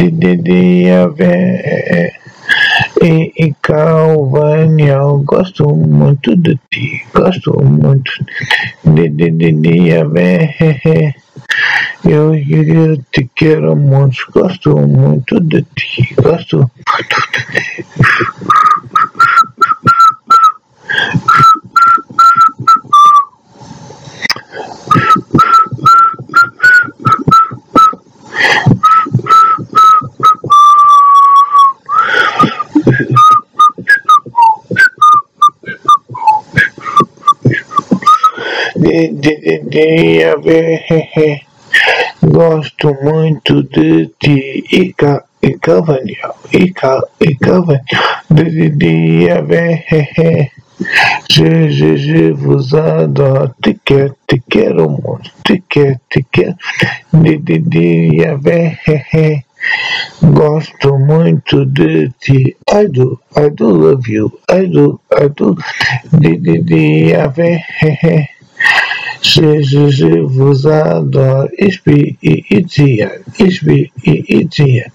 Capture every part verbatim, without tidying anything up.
de dia ver e, e Calvânia, eu gosto muito de ti, gosto muito de, de, de dia ver eu, eu te quero muito, gosto muito de ti, gosto muito de ti. De, de, de, de ver, gosto muito de ti e ca e Calvânia, e ca e Calvânia, de, de, de ver, je, je, je vous adore, te quero, te quero muito, te quero, te quero, de, de, de ver, gosto muito de ti, I do, I do love you, I do, I do, de, de, de ver, je, je, je vous adore, ich bin Etienne, ich bin Etienne.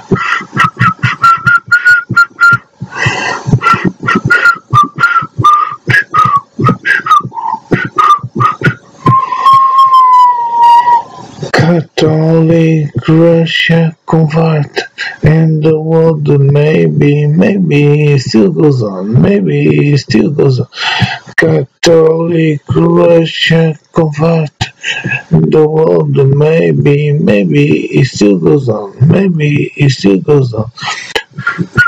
Catholic Russia convert and the world maybe maybe still goes on, maybe still goes on. Catholic Russia convert the world maybe maybe it still goes on, maybe it still goes on.